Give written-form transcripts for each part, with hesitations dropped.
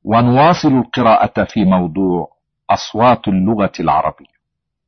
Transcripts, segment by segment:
ونواصل القراءة في موضوع أصوات اللغة العربية.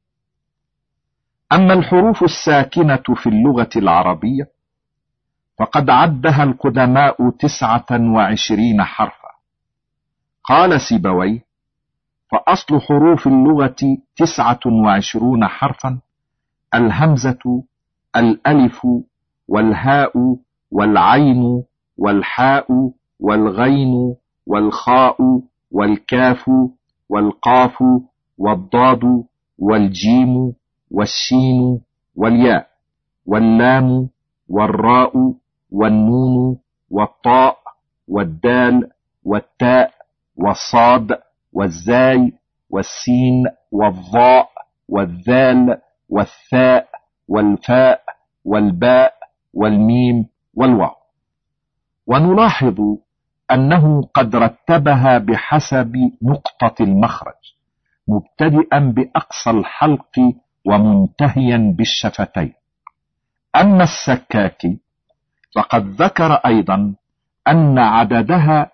أما الحروف الساكنة في اللغة العربية فقد عدها القدماء 29 حرفا. قال سيبويه: فأصل حروف اللغة 29 حرفا: الهمزة، الألف، والهاء، والعين، والحاء، والغين، والخاء، والكاف، والقاف، والضاد، والجيم، والشين، والياء، واللام، والراء، والنون، والطاء، والدال، والتاء، والصاد، والزاي، والسين، والظاء، والذال، والثاء، والفاء، والباء، والميم، والواو. ونلاحظ أنه قد رتبها بحسب نقطة المخرج، مبتدئا بأقصى الحلق ومنتهيا بالشفتين. أما السكاكي فقد ذكر أيضا أن عددها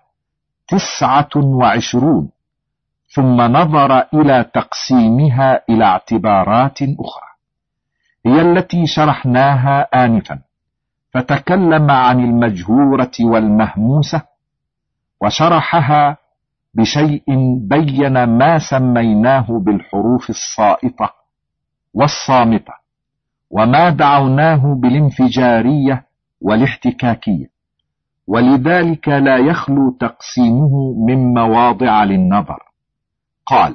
29، ثم نظر إلى تقسيمها إلى اعتبارات أخرى هي التي شرحناها آنفا، فتكلم عن المجهورة والمهموسة، وشرحها بشيء بين ما سميناه بالحروف الصائطة والصامتة، وما دعوناه بالانفجارية والاحتكاكية، ولذلك لا يخلو تقسيمه من مواضع للنظر. قال: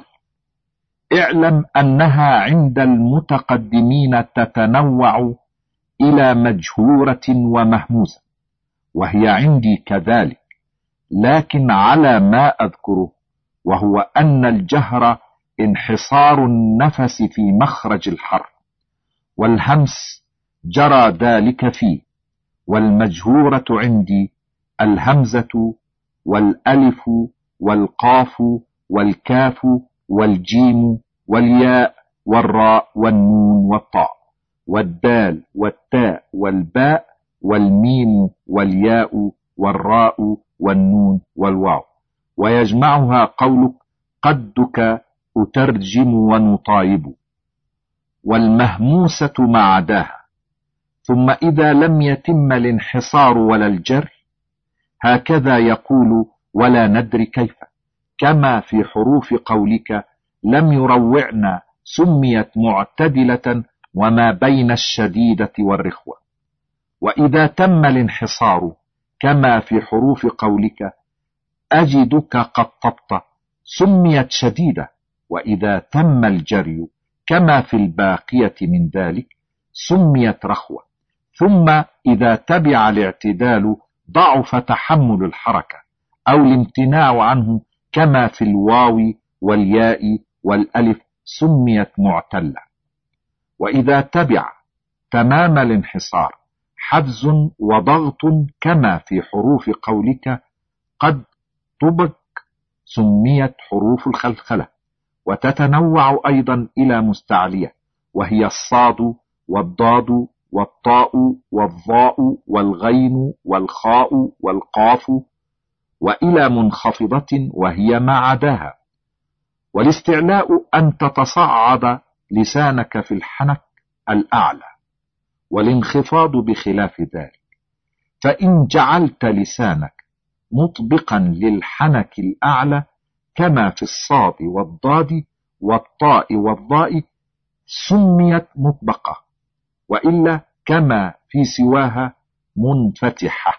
اعلم أنها عند المتقدمين تتنوع إلى مجهورة ومهموسة، وهي عندي كذلك، لكن على ما أذكره، وهو أن الجهر انحصار النفس في مخرج الحرف، والهمس جرى ذلك فيه، والمجهورة عندي الهمزة، والألف، والقاف، والكاف، والجيم، والياء، والراء، والنون، والطاء، والدال، والتاء، والباء، والميم، والياء، والراء، والنون، والواو. ويجمعها قولك: قدك أترجم ونطايب. والمهموسة ما عداها. ثم إذا لم يتم الانحصار ولا الجر، هكذا يقول: ولا ندري كيف، كما في حروف قولك: لم يروعن سميت معتدلة وما بين الشديدة والرخوة. وإذا تم الانحصار، كما في حروف قولك: أجدك قد طبت، سميت شديدة. وإذا تم الجري، كما في الباقية من ذلك، سميت رخوة. ثم إذا تبع الاعتدال، ضعف تحمل الحركة أو الامتناع عنه، كما في الواو والياء والألف، سميت معتلة. وإذا تبع تمام الانحصار حفز وضغط، كما في حروف قولك: قد طبق، سميت حروف الخلخلة. وتتنوع أيضا إلى مستعلية، وهي الصاد، والضاد، والطاء، والظاء، والغين، والخاء، والقاف، وإلى منخفضة، وهي ما عداها. والاستعلاء أن تتصعد لسانك في الحنك الأعلى، والانخفاض بخلاف ذلك. فإن جعلت لسانك مطبقا للحنك الأعلى، كما في الصاد والضاد والطاء والضاء، سميت مطبقة، وإلا كما في سواها منفتحة.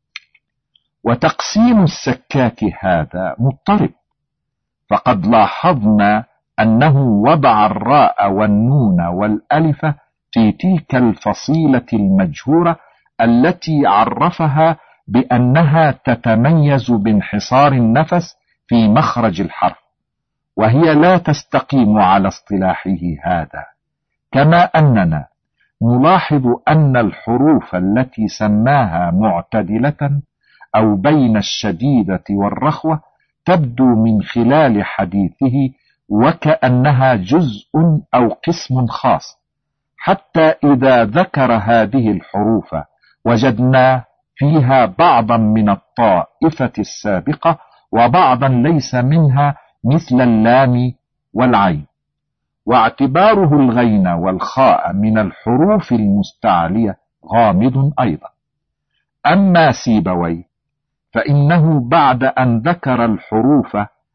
وتقسيم السكاك هذا مضطرب، فقد لاحظنا أنه وضع الراء والنون والألف في تلك الفصيلة المجهورة التي عرفها بأنها تتميز بانحصار النفس في مخرج الحرف، وهي لا تستقيم على اصطلاحه هذا. كما أننا نلاحظ أن الحروف التي سماها معتدلة أو بين الشديدة والرخوة تبدو من خلال حديثه وكأنها جزء أو قسم خاص، حتى إذا ذكر هذه الحروف وجدنا فيها بعضا من الطائفة السابقة، وبعضا ليس منها مثل اللام والعين. واعتباره الغين والخاء من الحروف المستعلية غامض أيضا. أما سيبويه فإنه بعد أن ذكر الحروف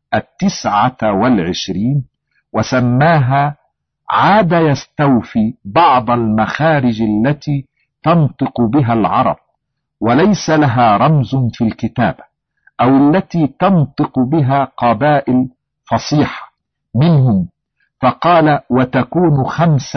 29 وسماها، عاد يستوفي بعض المخارج التي تنطق بها العرب وليس لها رمز في الكتابة، أو التي تنطق بها قبائل فصيحة منهم، فقال: وتكون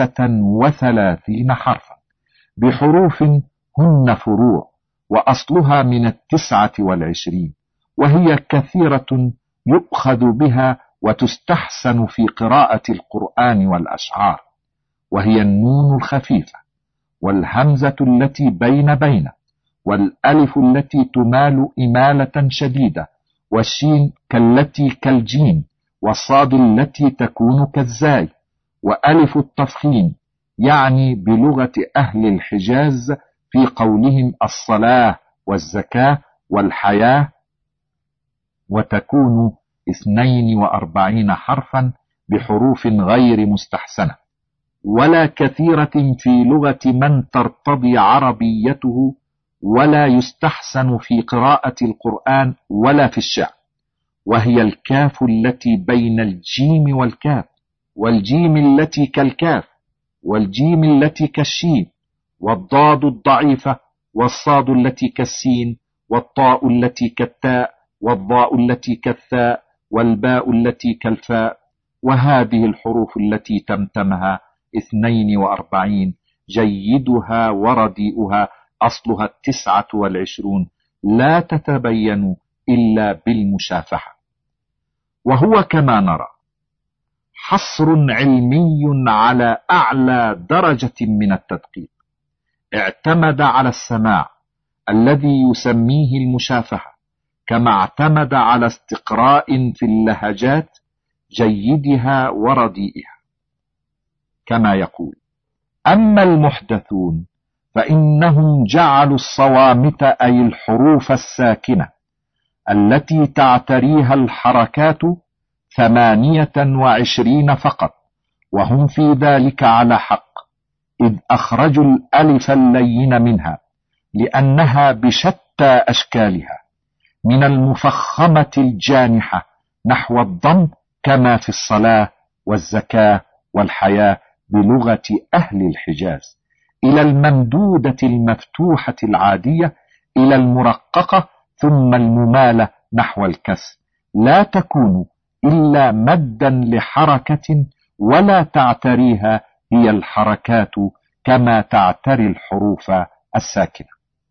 35 حرفا بحروف هن فروع، وأصلها من 29، وهي كثيرة يؤخذ بها وتستحسن في قراءة القرآن والأشعار، وهي النون الخفيفة، والهمزة التي بين، والألف التي تمال إمالة شديدة، والشين كالتي كالجيم، والصاد التي تكون كالزاي، وألف التفخيم، يعني بلغة أهل الحجاز في قولهم الصلاة والزكاة والحياة، وتكون 42 حرفا بحروف غير مستحسنة ولا كثيرة في لغة من ترتضي عربيته، ولا يستحسن في قراءة القرآن ولا في الشعر، وهي الكاف التي بين الجيم والكاف، والجيم التي كالكاف، والجيم التي كالشين، والضاد الضعيفة، والصاد التي كالسين، والطاء التي كالتاء، والضاء التي كالثاء، والباء التي كالفاء. وهذه الحروف التي تمتمها 42 جيدها ورديئها أصلها 29 لا تتبين إلا بالمشافحة. وهو كما نرى حصر علمي على أعلى درجة من التدقيق، اعتمد على السماع الذي يسميه المشافحة، كما اعتمد على استقراء في اللهجات جيدها ورديئها. كما يقول: أما المحدثون فإنهم جعلوا الصوامت أي الحروف الساكنة التي تعتريها الحركات 28 فقط، وهم في ذلك على حق، إذ أخرجوا الألف اللين منها، لأنها بشتى أشكالها، من المفخمة الجانحة نحو الضم، كما في الصلاة والزكاة والحياة بلغة أهل الحجاز، إلى الممدودة المفتوحة العادية، إلى المرققة، ثم الممالة نحو الكسر، لا تكون إلا مدا لحركة، ولا تعتريها هي الحركات كما تعتري الحروف الساكنة.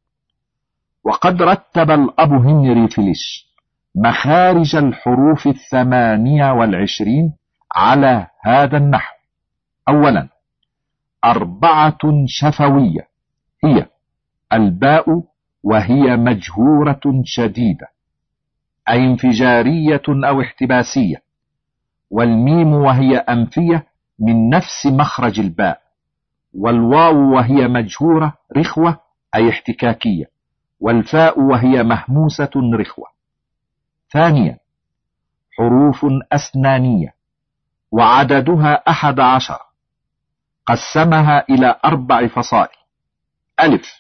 وقد رتب الأب هنري فيليش مخارج الحروف 28 على هذا النحو: أولا 4 شفوية، هي الباء وهي مجهورة شديدة أي انفجارية أو احتباسية، والميم وهي أنفية من نفس مخرج الباء، والواو وهي مجهورة رخوة أي احتكاكية، والفاء وهي مهموسة رخوة. ثانيا حروف أسنانية، وعددها 11، قسمها إلى 4 فصائل: ألف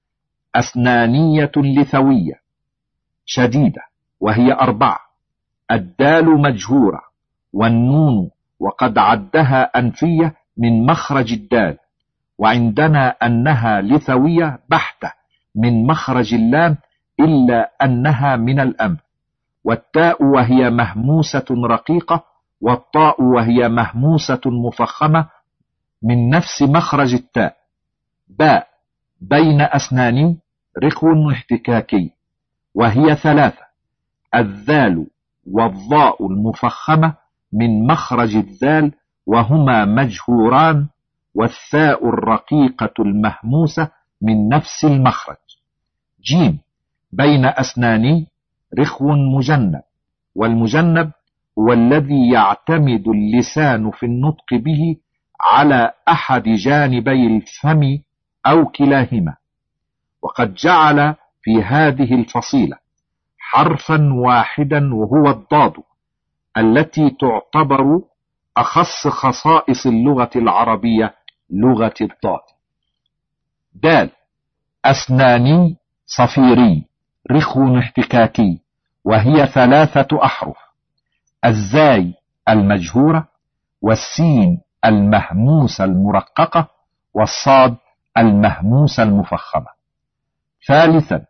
أسنانية لثوية شديدة وهي 4، الدال مجهورة، والنون وقد عدها أنفية من مخرج الدال، وعندنا أنها لثوية بحتة من مخرج اللام، إلا أنها من الأنف، والتاء وهي مهموسة رقيقة، والطاء وهي مهموسة مفخمة من نفس مخرج التاء. باء بين أسناني رخو احتكاكي وهي 3، الذال والضاء المفخمة من مخرج الذال وهما مجهوران، والثاء الرقيقة المهموسة من نفس المخرج. جيم بين أسناني رخو مجنب، والمجنب هو الذي يعتمد اللسان في النطق به على أحد جانبي الفم أو كلاهما. وقد جعل في هذه الفصيلة حرفا واحدا وهو الضاد، التي تعتبر أخص خصائص اللغة العربية، لغة الضاد. دال أسناني صفيري رخو احتكاكي، وهي 3 أحرف: الزاي المجهورة، والسين المهموسة المرققة، والصاد المهموسة المفخمة. ثالثا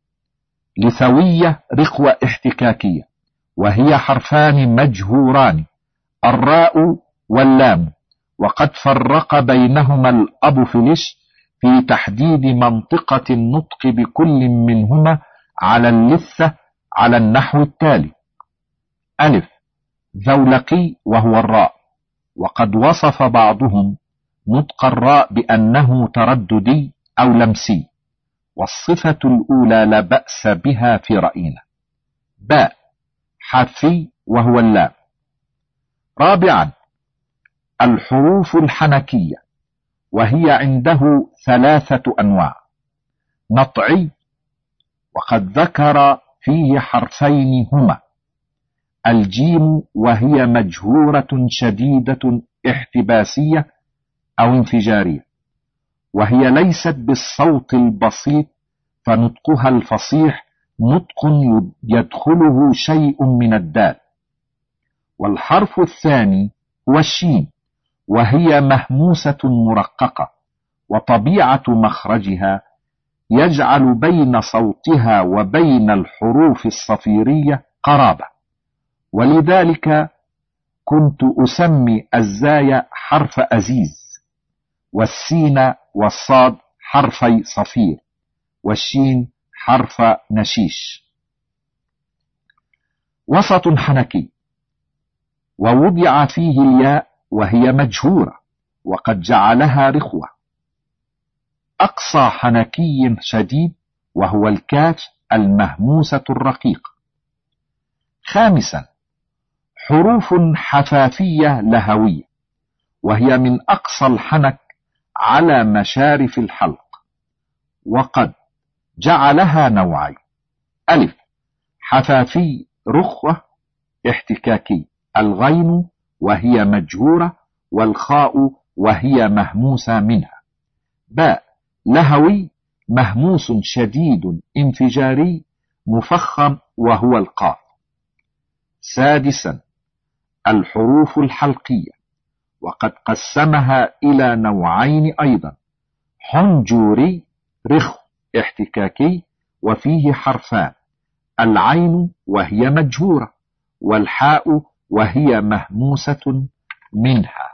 لثوية رخوة احتكاكية، وهي حرفان مجهوران: الراء واللام، وقد فرق بينهما الأبوفلش في تحديد منطقة النطق بكل منهما على اللثة على النحو التالي: ألف ذولقي وهو الراء، وقد وصف بعضهم نطق الراء بأنه ترددي أو لمسي، والصفة الأولى لا بأس بها في رأينا. باء حافي وهو اللام. رابعا الحروف الحنكية، وهي عنده 3 أنواع: نطعي، وقد ذكر فيه حرفين هما: الجيم وهي مجهورة شديدة احتباسية أو انفجارية، وهي ليست بالصوت البسيط، فنطقها الفصيح نطق يدخله شيء من الدال. والحرف الثاني هو الشين، وهي مهموسة مرققة، وطبيعة مخرجها يجعل بين صوتها وبين الحروف الصفيرية قرابة، ولذلك كنت أسمي الزاي حرف أزيز، والسين والصاد حرفي صفير، والشين حرف نشيش. وسط حنكي، ووضع فيه الياء وهي مجهورة، وقد جعلها رخوة. أقصى حنكي شديد، وهو الكاف المهموسة الرقيقة. خامسا حروف حفافية لهوية، وهي من أقصى الحنك على مشارف الحلق، وقد جعلها نوعين: ألف حفافي رخوة احتكاكي، الغين وهي مجهورة، والخاء وهي مهموسة منها. باء لهوي مهموس شديد انفجاري مفخم، وهو القاف. سادسا الحروف الحلقية، وقد قسمها إلى نوعين أيضا: حنجوري رخو احتكاكي، وفيه حرفان: العين وهي مجهورة، والحاء وهي مهموسة منها.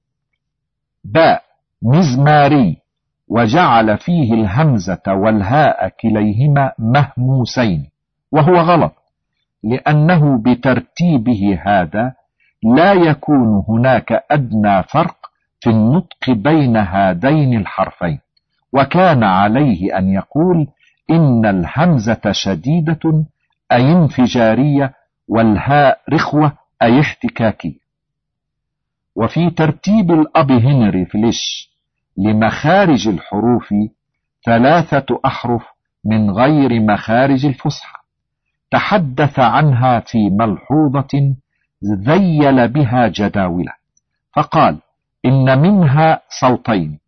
باء مزماري، وجعل فيه الهمزة والهاء كليهما مهموسين، وهو غلط، لأنه بترتيبه هذا لا يكون هناك أدنى فرق في النطق بين هذين الحرفين، وكان عليه أن يقول إن الهمزة شديدة أي انفجارية، والهاء رخوة أي احتكاكية. وفي ترتيب الأب هنري فليش لمخارج الحروف 3 أحرف من غير مخارج الفصحى، تحدث عنها في ملحوظة ذيل بها جداولة، فقال إن منها صوتين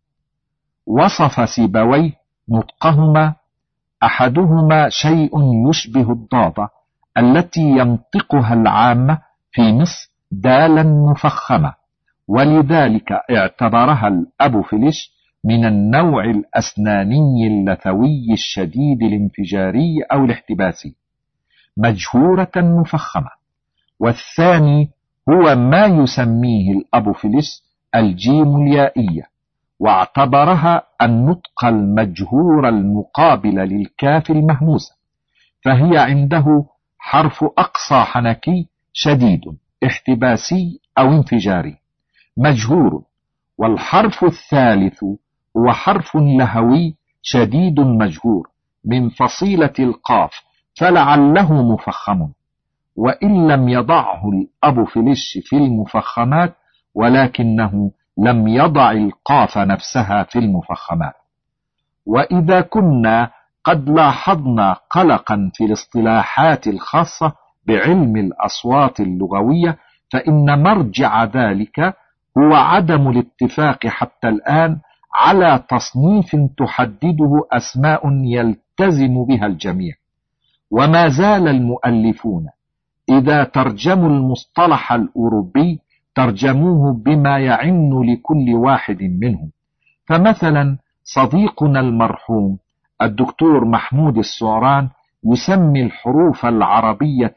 وصف سيبويه نطقهما: أحدهما شيء يشبه الضاد التي ينطقها العامة في مصر دالا مفخمة، ولذلك اعتبرها الأبوفلش من النوع الأسناني اللثوي الشديد الانفجاري أو الاحتباسي، مجهورة مفخمة. والثاني هو ما يسميه الأبوفلش الجيم اليائية، واعتبرها النطق المجهور المقابل للكاف المهموسة، فهي عنده حرف أقصى حنكي شديد احتباسي أو انفجاري مجهور. والحرف الثالث هو حرف لهوي شديد مجهور من فصيلة القاف، فلعله مفخم، وإن لم يضعه الأبوفلش في المفخمات، ولكنه لم يضع القاف نفسها في المفخمات. وإذا كنا قد لاحظنا قلقا في الاصطلاحات الخاصة بعلم الأصوات اللغوية، فإن مرجع ذلك هو عدم الاتفاق حتى الآن على تصنيف تحدده أسماء يلتزم بها الجميع. وما زال المؤلفون إذا ترجموا المصطلح الأوروبي ترجموه بما يعن لكل واحد منهم. فمثلا صديقنا المرحوم الدكتور محمود السعران يسمي الحروف العربية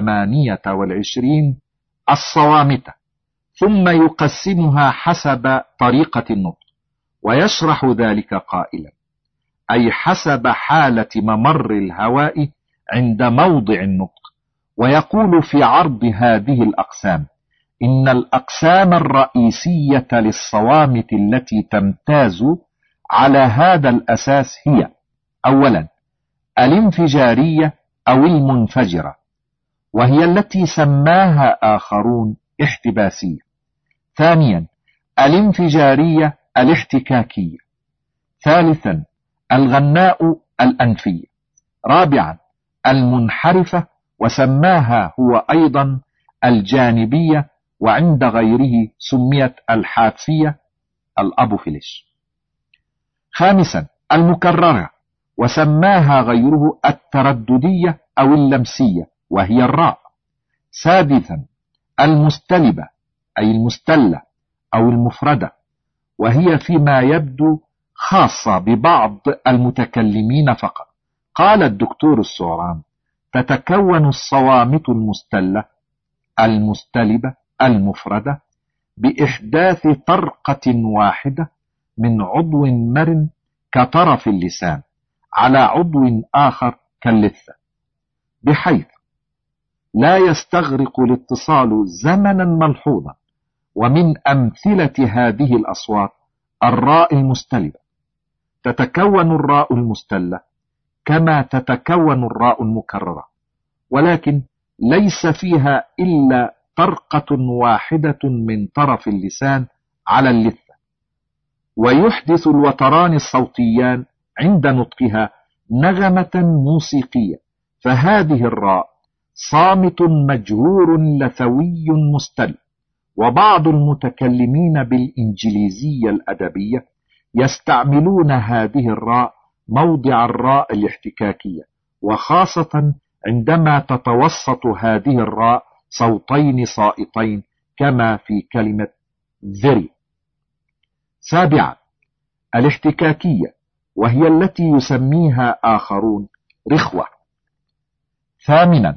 28 الصوامتة، ثم يقسمها حسب طريقة النطق، ويشرح ذلك قائلا: أي حسب حالة ممر الهواء عند موضع النطق. ويقول في عرض هذه الأقسام: إن الأقسام الرئيسية للصوامت التي تمتاز على هذا الأساس هي: أولا الانفجارية أو المنفجرة، وهي التي سماها آخرون احتباسية. ثانيا الانفجارية الاحتكاكية. ثالثا الغناء الأنفية. رابعا المنحرفة، وسماها هو أيضا الجانبية، وعند غيره سميت الحادثية الأبوفيلش. خامسا المكررة، وسماها غيره الترددية أو اللمسية، وهي الراء. سادسا المستلبة أي المستلة أو المفردة، وهي فيما يبدو خاصة ببعض المتكلمين فقط. قال الدكتور السعران: تتكون الصوامت المستلة المستلبة المفردة بإحداث طرقة واحدة من عضو مرن كطرف اللسان على عضو آخر كاللثة، بحيث لا يستغرق الاتصال زمنا ملحوظا. ومن أمثلة هذه الأصوات الراء المستلبة. تتكون الراء المستلة كما تتكون الراء المكررة، ولكن ليس فيها إلا طرقة واحدة من طرف اللسان على اللثة، ويحدث الوتران الصوتيان عند نطقها نغمة موسيقية. فهذه الراء صامت مجهور لثوي مستل. وبعض المتكلمين بالإنجليزية الأدبية يستعملون هذه الراء موضع الراء الاحتكاكية، وخاصة عندما تتوسط هذه الراء صوتين صائتين كما في كلمة very. سابعا الاحتكاكية، وهي التي يسميها آخرون رخوة. ثامنا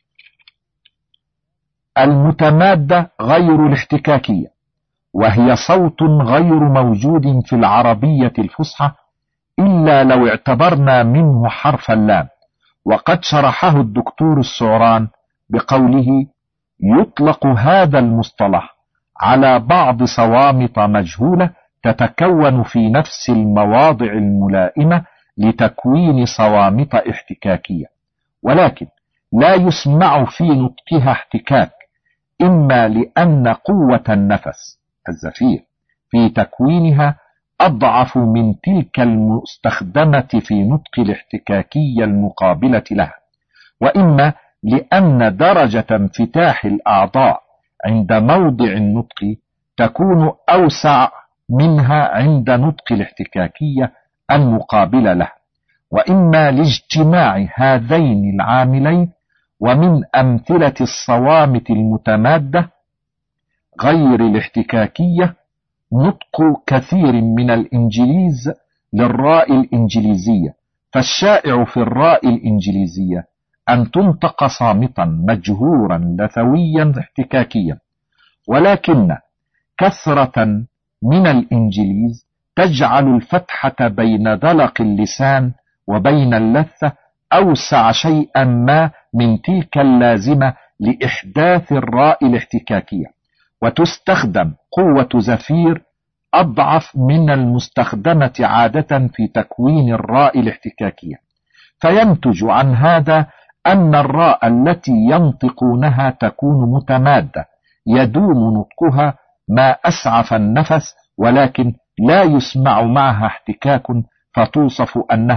المتمادة غير الاحتكاكية، وهي صوت غير موجود في العربية الفصحى إلا لو اعتبرنا منه حرف اللام. وقد شرحه الدكتور السعران بقوله: يطلق هذا المصطلح على بعض صوامت مجهولة تتكون في نفس المواضع الملائمة لتكوين صوامت احتكاكية، ولكن لا يسمع في نطقها احتكاك، إما لأن قوة النفس الزفير في تكوينها أضعف من تلك المستخدمة في نطق الاحتكاكية المقابلة لها، وإما لأن درجة انفتاح الأعضاء عند موضع النطق تكون أوسع منها عند نطق الاحتكاكية المقابلة لها، وإما لاجتماع هذين العاملين. ومن أمثلة الصوامت المتمادة غير الاحتكاكية نطق كثير من الإنجليز للراء الإنجليزية. فالشائع في الراء الإنجليزية أن تنطق صامتا مجهورا لثويا احتكاكيا، ولكن كثرة من الإنجليز تجعل الفتحة بين ذلق اللسان وبين اللثة أوسع شيئا ما من تلك اللازمة لإحداث الراء الاحتكاكية، وتستخدم قوة زفير أضعف من المستخدمة عادة في تكوين الراء الاحتكاكية. فينتج عن هذا أن الراء التي ينطقونها تكون متمادة يدوم نطقها ما أسعف النفس، ولكن لا يسمع معها احتكاك، فتوصف أنها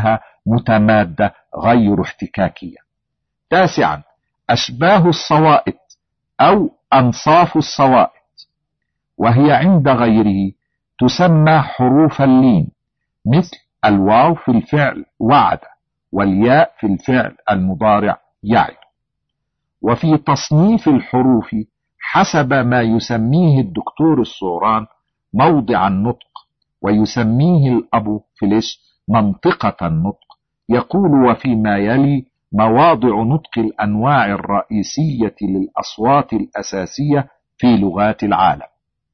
متمادة غير احتكاكية. 9. أشباه الصوائت أو أنصاف الصوائت، وهي عند غيره تسمى حروف اللين، مثل الواو في الفعل وعد، والياء في الفعل المضارع يعد. وفي تصنيف الحروف حسب ما يسميه الدكتور الصوران موضع النطق، ويسميه الأب فليش منطقة النطق، يقول وفيما يلي مواضع نطق الأنواع الرئيسية للأصوات الأساسية في لغات العالم.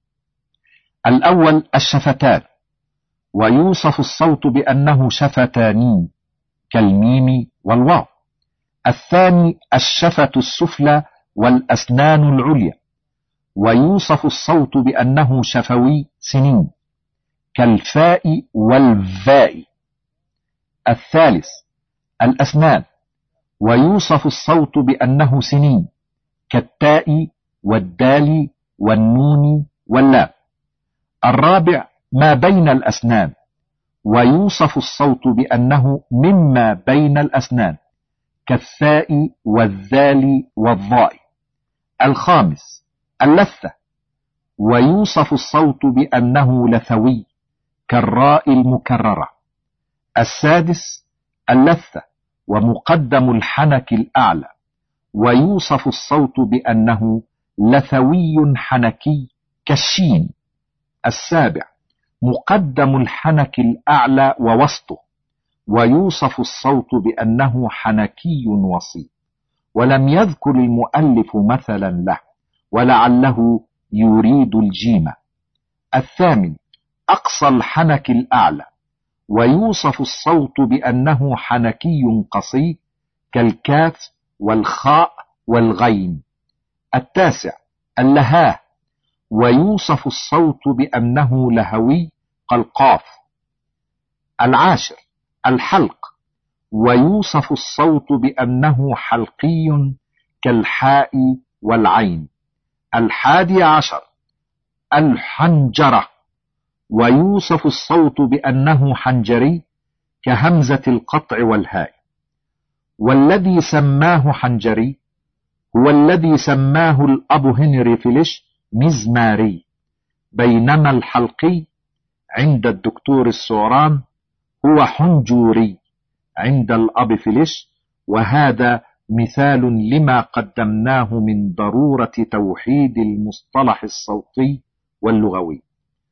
الأول الشفتان، ويوصف الصوت بأنه شفتاني كالميم والواو. الثاني الشفة السفلى والأسنان العليا، ويوصف الصوت بأنه شفوي سنين كالفاء والفاء. الثالث الأسنان، ويوصف الصوت بأنه سنين كالتاء والدال والنون واللام. الرابع ما بين الأسنان، ويوصف الصوت بأنه مما بين الأسنان كالثاء والذال والضاء. الخامس اللثة، ويوصف الصوت بأنه لثوي كالراء المكررة. السادس اللثة ومقدم الحنك الأعلى، ويوصف الصوت بأنه لثوي حنكي كالشين. السابع مقدم الحنك الأعلى ووسطه، ويوصف الصوت بأنه حنكي وسيط، ولم يذكر المؤلف مثلا له، ولعله يريد الجيم. الثامن أقصى الحنك الأعلى، ويوصف الصوت بأنه حنكي قصي كالكاف والخاء والغين. التاسع اللهاه، ويوصف الصوت بأنه لهوي كالقاف. العاشر الحلق، ويوصف الصوت بأنه حلقي كالحاء والعين. 11 الحنجرة، ويوصف الصوت بأنه حنجري كهمزة القطع والهاء. والذي سماه حنجري هو الذي سماه الأب هنري فيليش مزماري، بينما الحلقي عند الدكتور الصوران هو حنجوري عند الأب فيليش، وهذا مثال لما قدمناه من ضرورة توحيد المصطلح الصوتي واللغوي.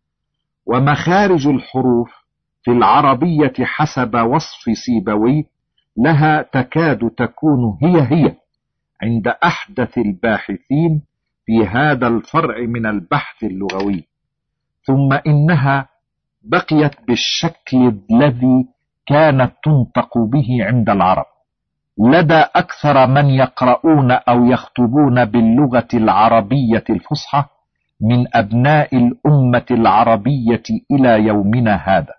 ومخارج الحروف في العربية حسب وصف سيبوي لها تكاد تكون هي عند أحدث الباحثين في هذا الفرع من البحث اللغوي، ثم إنها بقيت بالشكل الذي كانت تنطق به عند العرب لدى أكثر من يقرؤون أو يخطبون باللغة العربية الفصحى من أبناء الأمة العربية إلى يومنا هذا.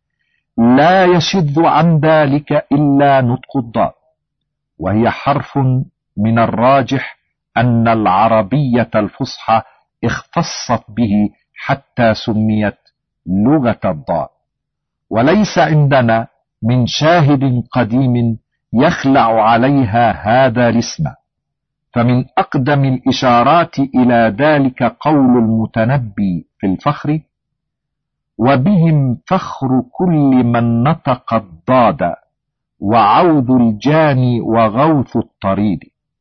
لا يشذ عن ذلك إلا نطق الضاد، وهي حرف من الراجح أن العربية الفصحى اختصت به حتى سميت لغة الضاد، وليس عندنا من شاهد قديم يخلع عليها هذا الاسم. فمن أقدم الإشارات إلى ذلك قول المتنبي في الفخر: وبهم فخر كل من نطق الضاد، وعوذ الجاني وغوث الطريد.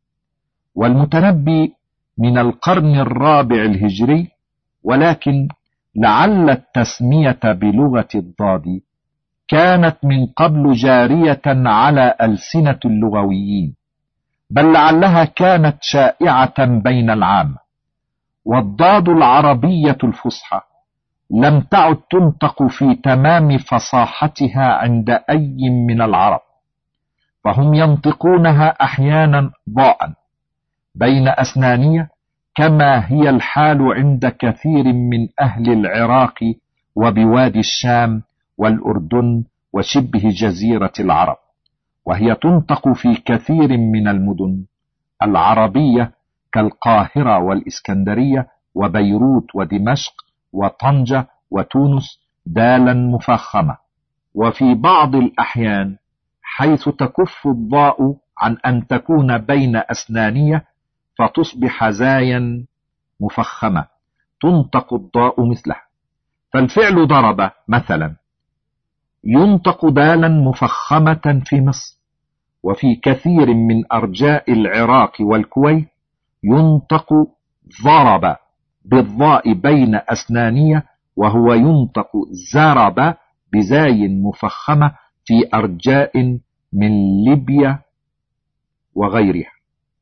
والمتنبي من القرن الرابع الهجري، ولكن لعل التسمية بلغة الضاد كانت من قبل جارية على ألسنة اللغويين، بل لعلها كانت شائعة بين العامة. والضاد العربية الفصحى لم تعد تنطق في تمام فصاحتها عند أي من العرب، فهم ينطقونها أحيانا ضاء بين أسنانية، كما هي الحال عند كثير من أهل العراق وبوادي الشام والأردن وشبه جزيرة العرب، وهي تنطق في كثير من المدن العربية كالقاهرة والإسكندرية وبيروت ودمشق وطنجة وتونس دالا مفخمة. وفي بعض الأحيان حيث تكف الضاء عن أن تكون بين أسنانية فتصبح زايا مفخمة تنطق الضاء مثلها. فالفعل ضرب مثلا ينطق دالا مفخمة في مصر، وفي كثير من أرجاء العراق والكويت ينطق ضرب بالضاء بين أسنانية، وهو ينطق زرب بزاي مفخمة في أرجاء من ليبيا وغيرها.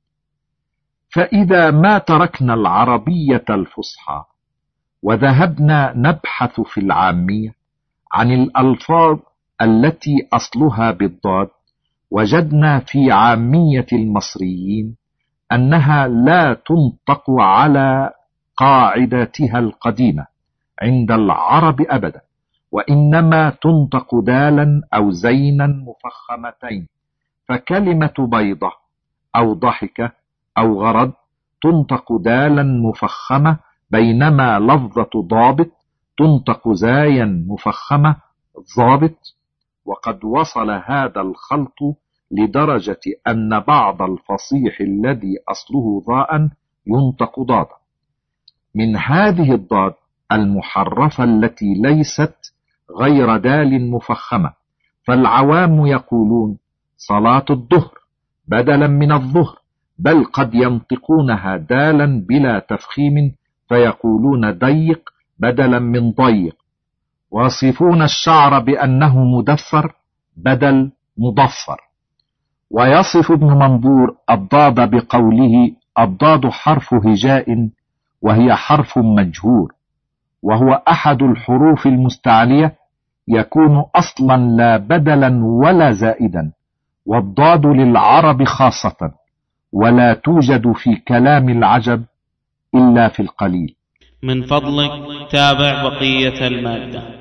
فإذا ما تركنا العربية الفصحى وذهبنا نبحث في العامية عن الألفاظ التي أصلها بالضاد، وجدنا في عامية المصريين أنها لا تنطق على قاعدتها القديمة عند العرب أبدا، وإنما تنطق دالا أو زينا مفخمتين. فكلمة بيضة أو ضحكة أو غرض تنطق دالا مفخمة، بينما لفظة ضابط تنطق زايا مفخمة ضابط. وقد وصل هذا الخلط لدرجة أن بعض الفصيح الذي أصله ضاء ينطق ضادا. من هذه الضاد المحرفة التي ليست غير دال مفخمة، فالعوام يقولون صلاة الظهر بدلا من الظهر، بل قد ينطقونها دالا بلا تفخيم فيقولون ضيق بدلا من ضيق، ويصفون الشعر بأنه مدفر بدل مضفر. ويصف ابن منظور الضاد بقوله الضاد حرف هجاء وهي حرف مجهور، وهو أحد الحروف المستعلية يكون أصلا لا بدلا ولا زائدا، والضاد للعرب خاصة، ولا توجد في كلام العجب إلا في القليل. من فضلك تابع بقية المادة.